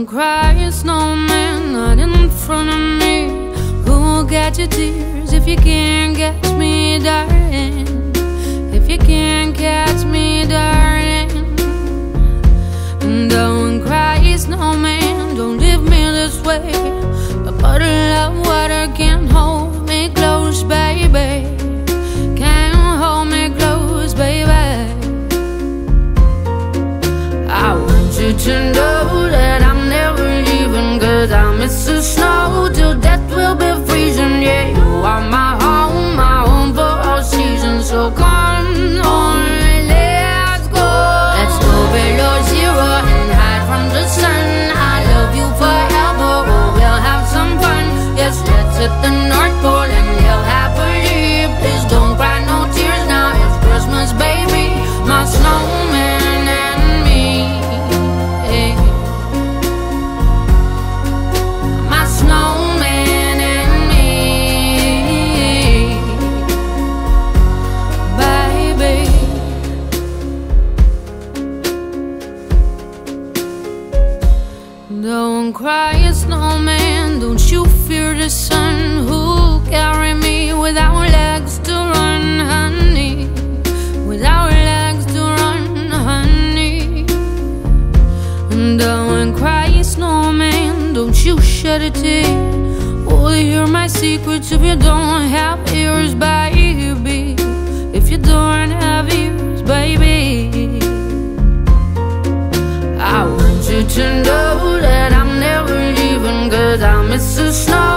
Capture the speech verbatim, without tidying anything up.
cry, snowman, not in front of me. Who'll get your tears if you can't catch me, darling? If you can't catch me, darling. Don't cry, snowman, don't leave me this way. A bottle of water can't hold me close, baby. Can't hold me close, baby. I want you to know that I'm never leaving, 'cause I miss the snow till death will be freezing. Yeah, you are my home, my home for all seasons. So come on, let's go. Let's go below zero and hide from the sun. I love you forever, oh, we'll have some fun. Yes, let's hit the North Pole and live happily. Please don't cry no tears now, it's Christmas, baby. My snowman and me, hey. My snowman and me, baby. Don't cry, snowman, don't you fear the sun. Who'll carry me without legs to run, honey? Without legs to run, honey. Don't cry, snowman, don't you shed a tear. Oh, hear my secrets if you don't have ears, baby. If you don't have ears, baby. I want you to know that I'm never leaving, 'cause I miss the snow